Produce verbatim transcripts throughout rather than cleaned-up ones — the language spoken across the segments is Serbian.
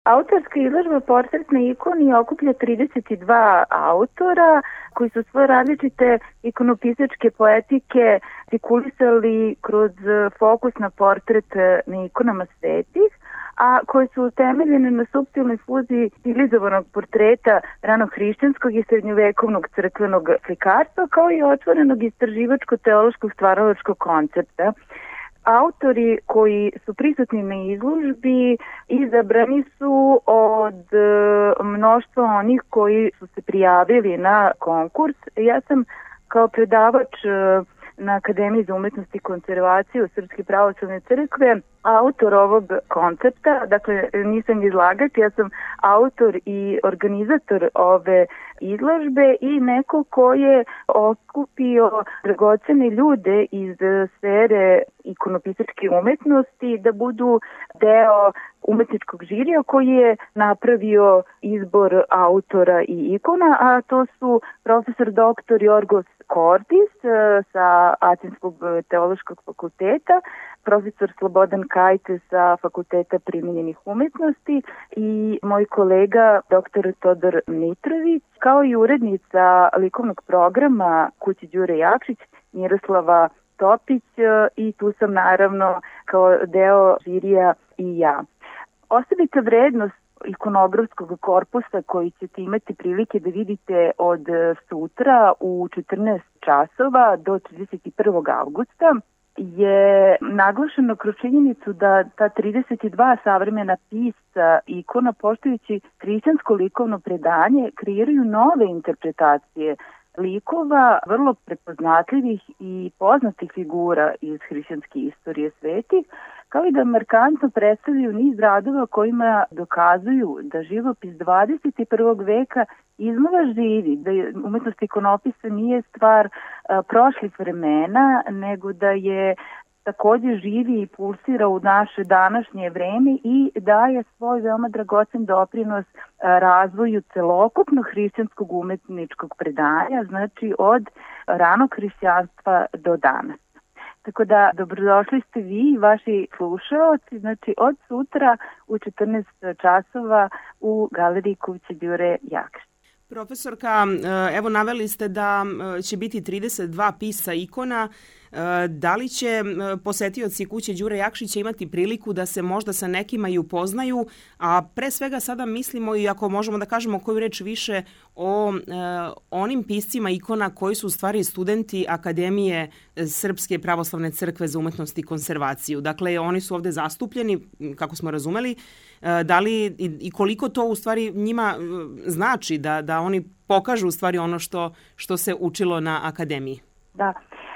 Autorska izložba Portret na ikoni okuplja trideset dva autora koji su svoje različite ikonopisačke poetike artikulisali kroz fokus na portret na ikonama svetih, a koje su utemeljene na suptilnoj fuziji stilizovanog portreta ranohrišćanskog i srednjovekovnog crkvenog slikarstva, kao i otvorenog istraživačko-teološkog stvaralačkog koncepta. Autori koji su prisutni na izložbi izabrani su od mnoštva onih koji su se prijavili na konkurs. Ja sam kao predavač na Akademiji za umetnost i konzervaciju Srpske pravoslavne crkve autor ovog koncepta, dakle nisam izlagač, ja sam autor i organizator ove izložbe i neko ko je okupio dragocene ljude iz sfere ikonopisačke umetnosti da budu deo umetničkog žirija koji je napravio izbor autora i ikona, a to su profesor doktor Jorgos Kordis sa Atinskog teološkog fakulteta, profesor Slobodan Kajte sa Fakulteta primenjenih umetnosti i moj kolega doktor Todor Mitrović, kao i urednica likovnog programa Kuće Đure Jakšić Miroslava Topić, i tu sam naravno kao deo žirija i ja. Osobita vrednost ikonografskog korpusa koji ćete imati prilike da vidite od sutra u četrnaest časova do trideset prvog avgusta je naglašeno kroz činjenicu da ta trideset dva savremena pisca ikona, poštujući hrišćansko likovno predanje, kreiraju nove interpretacije likova vrlo prepoznatljivih i poznatih figura iz hrišćanske istorije svetih, kao i da markantno predstavljaju niz radova kojima dokazuju da živopis dvadeset prvog veka iznova živi, da je umetnost ikonopisa nije stvar a, prošlih vremena, nego da je takođe živi i pulsira u naše današnje vreme i daje svoj veoma dragocen doprinos a, razvoju celokupnog hrišćanskog umetničkog predanja, znači od ranog hrišćanstva do danas. Tako da dobrodošli ste vi i vaši slušaoci, znači od sutra u četrnaest časova u Galeriji Kuće Đure Jakšić. Profesorka, evo naveli ste da će biti trideset dva pisa ikona. Da li će posetioci Kuće Đure Jakšića imati priliku da se možda sa nekima i upoznaju, a pre svega sada mislimo, i ako možemo da kažemo koju reč više, o e, onim piscima ikona koji su u stvari studenti Akademije Srpske pravoslavne crkve za umetnost i konzervaciju. Dakle, oni su ovde zastupljeni, kako smo razumeli, e, da li i, i koliko to u stvari njima znači da, da oni pokažu u stvari ono što, što se učilo na Akademiji? Da.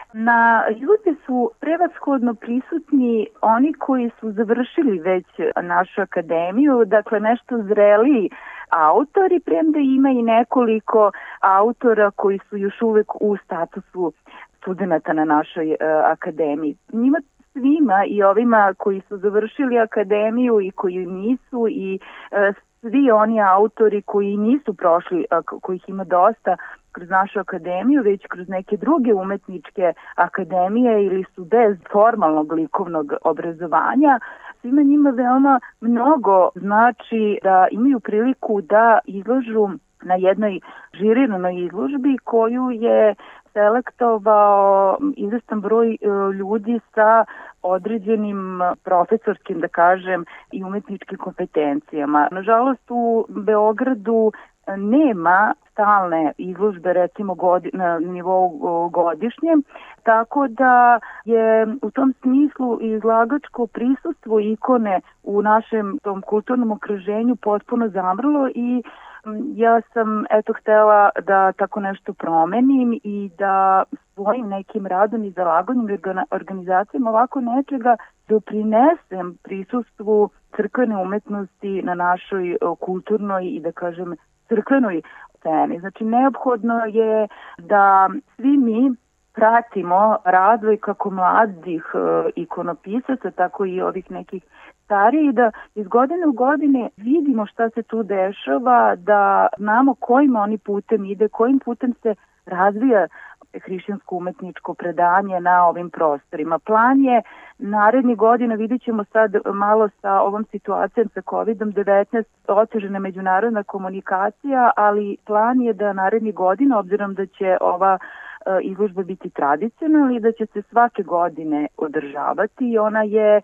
Na izložbi su prevashodno prisutni oni koji su završili već našu akademiju, dakle nešto zreliji autori, premda ima i nekoliko autora koji su još uvek u statusu studenata na našoj uh, akademiji. Njima svima, i ovima koji su završili akademiju i koji nisu, i uh, svi oni autori koji nisu prošli, uh, kojih ima dosta kroz našu akademiju, već kroz neke druge umetničke akademije ili su bez formalnog likovnog obrazovanja, svima njima veoma mnogo znači da imaju priliku da izložu na jednoj žirirnoj izložbi koju je selektovao izvestan broj ljudi sa određenim profesorskim, da kažem, i umetničkim kompetencijama. Nažalost, u Beogradu nema stalne izložbe, recimo godi, na nivou godišnje, tako da je u tom smislu izlagačko prisustvo ikone u našem tom kulturnom okruženju potpuno zamrlo i ja sam eto htela da tako nešto promenim i da svojim nekim radom i zalaganjem organizacijama ovako nečega doprinesem prisustvu crkvene umetnosti na našoj kulturnoj i da kažem crkvenoj sceni. Znači neophodno je da svi mi pratimo razvoj kako mladih e, ikonopisaca, tako i ovih nekih stariji, da iz godine u godine vidimo šta se tu dešava, da znamo kojim oni putem ide, kojim putem se razvija hrišćansko umetničko predanje na ovim prostorima. Plan je narednih godina, vidjet ćemo sad malo sa ovom situacijom sa kovid devetnaest, otežana međunarodna komunikacija, ali plan je da narednih godina, obzirom da će ova izložba biti tradicionalna i da će se svake godine održavati i ona je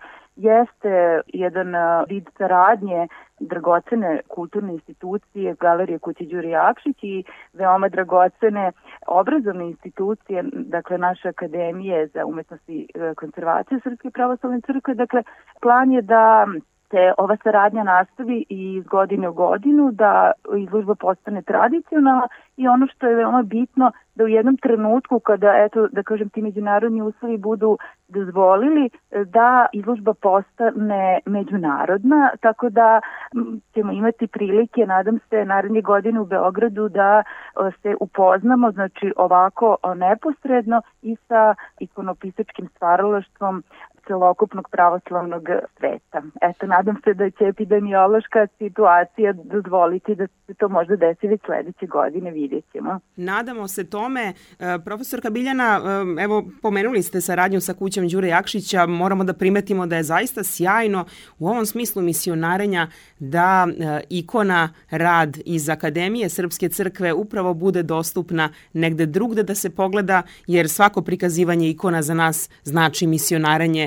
jeste jedan vid saradnje dragocene kulturne institucije Galerije Kuće Đure Jakšić i veoma dragocene obrazovne institucije, dakle naše Akademije za umetnost i konzervaciju Srpske pravoslavne crkve. Dakle, plan je da se ova saradnja nastavi i iz godine u godinu, da izložba postane tradicionalna i ono što je veoma bitno, da u jednom trenutku kada, eto, da kažem, ti međunarodni uslovi budu dozvolili da izložba postane međunarodna, tako da ćemo imati prilike, nadam se, naredne godine u Beogradu da se upoznamo, znači ovako neposredno i sa ikonopisačkim stvaralaštvom celokupnog pravoslavnog sveta. Eto, nadam se da će epidemiološka situacija dozvoliti da se to možda desi već sledeće godine, vidjet ćemo. Nadamo se tome. Profesorka Biljana, evo, pomenuli ste saradnju sa kućom Đure Jakšića, moramo da primetimo da je zaista sjajno u ovom smislu misionarenja da ikona, rad iz Akademije Srpske crkve upravo bude dostupna negde drugde da se pogleda, jer svako prikazivanje ikona za nas znači misionarenje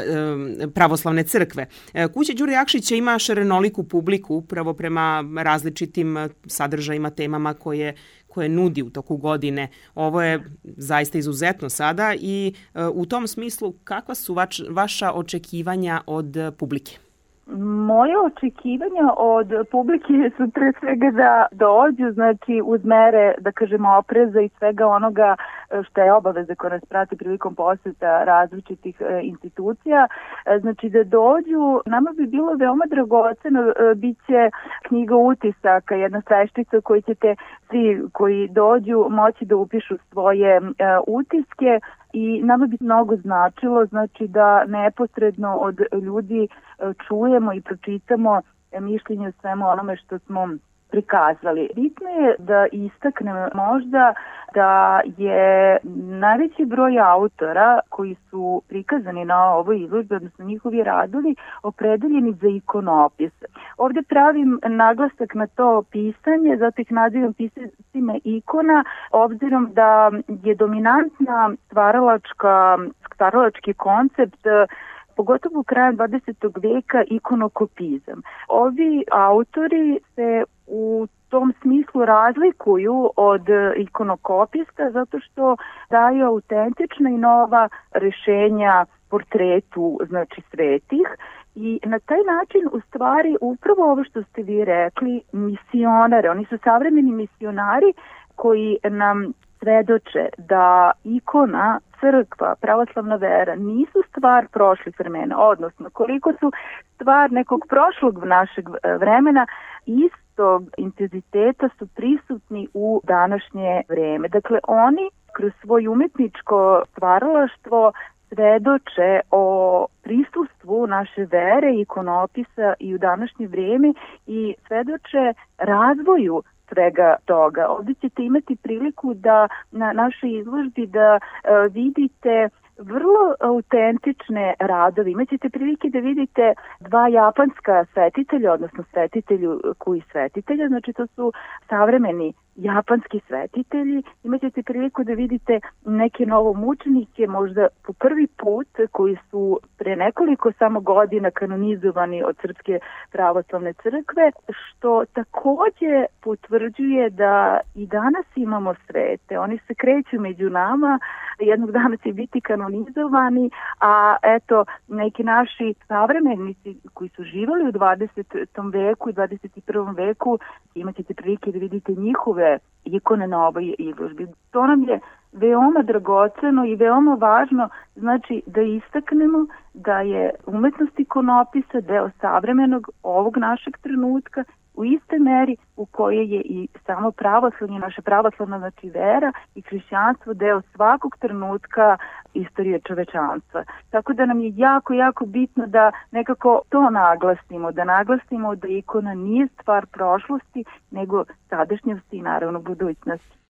pravoslavne crkve. Kuća Đure Jakšića ima šarenoliku publiku upravo prema različitim sadržajima, temama koje koje nudi u toku godine. Ovo je zaista izuzetno sada i u tom smislu kakva su vač, vaša očekivanja od publike? Moje očekivanja od publike su pre svega da dođu, znači uz mere, da kažemo, opreza i svega onoga što je obaveza koja nas prati prilikom poseta različitih institucija, znači da dođu. Nama bi bilo veoma dragoceno, bit će knjiga utisaka, jedna sveštica koju ćete svi koji dođu moći da upišu svoje utiske. I nama bi mnogo značilo, znači da neposredno od ljudi čujemo i pročitamo mišljenje o svemu onome što smo prikazali. Bitno je da istaknem možda da je najveći broj autora koji su prikazani na ovoj izložbi, odnosno njihovi radovi, opredeljeni za ikonopis. Ovde pravim naglasak na to pisanje, zato ih nazivam pisacima ikona, obzirom da je dominantna stvaralačka, stvaralački koncept pogotovo krajem dvadesetog veka ikonokopizam. Ovi autori se u tom smislu razlikuju od ikonokopista zato što daju autentična i nova rešenja portretu, znači svetih, i na taj način u stvari upravo ovo što ste vi rekli, misionare, oni su savremeni misionari koji nam svedoče da ikona, crkva, pravoslavna vera nisu stvar prošlih vremena, odnosno koliko su stvar nekog prošlog našeg vremena, istog intenziteta su prisutni u današnje vreme. Dakle, oni kroz svoje umetničko stvaralaštvo svedoče o prisustvu naše vere i ikonopisa i u današnje vreme i svedoče razvoju svega toga. Ovdje ćete imati priliku da na našoj izložbi da uh, vidite vrlo autentične radove. Imaćete prilike da vidite dva japanska svetitelja, odnosno svetitelju koji svetitelja, znači to su savremeni japanski svetitelji. Imaćete priliku da vidite neke novomučenike, možda po prvi put, koji su pre nekoliko samo godina kanonizovani od Srpske pravoslavne crkve, što takođe potvrđuje da i danas imamo svete. Oni se kreću među nama, jednog dana će biti kanonizovani, a eto, neki naši savremenici koji su živali u dvadesetom veku i dvadeset prvom veku, imaćete prilike da vidite njihove ikone na ovoj izložbi. To nam je veoma dragoceno i veoma važno, znači da istaknemo da je umetnost ikonopisa deo savremenog ovog našeg trenutka u iste meri u kojoj je i samo pravoslavlje, naša pravoslavna, znači vera i hrišćanstvo deo svakog trenutka istorije čovečanstva. Tako da nam je jako, jako bitno da nekako to naglasimo, da naglasimo da ikona nije stvar prošlosti, nego sadašnjosti i naravno budućnosti.